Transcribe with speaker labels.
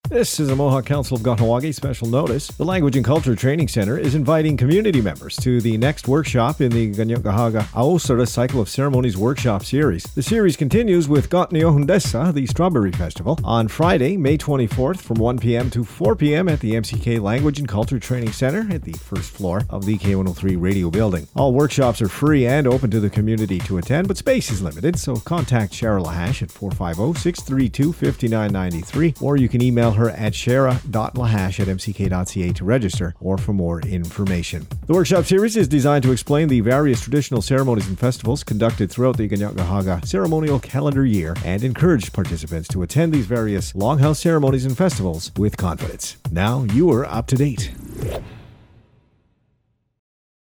Speaker 1: This is a Mohawk Council of Kahnawake special notice. The Language and Culture Training Center is inviting community members to the next workshop in the Kanien'kehá:ka Aosara Cycle of Ceremonies Workshop Series. The series continues with Ka'ani'ohun'desa, the Strawberry Festival, on Friday, May 24th from 1 p.m. to 4 p.m. at the MCK Language and Culture Training Center at the first floor of the K103 Radio Building. All workshops are free and open to the community to attend, but space is limited, so contact Shara Lahash at 450-632-5993, or you can email her at shara.lahash@mck.ca to register or for more information. The workshop series is designed to explain the various traditional ceremonies and festivals conducted throughout the Kanien'kehá:ka ceremonial calendar year and encourage participants to attend these various longhouse ceremonies and festivals with confidence. Now you are up to date.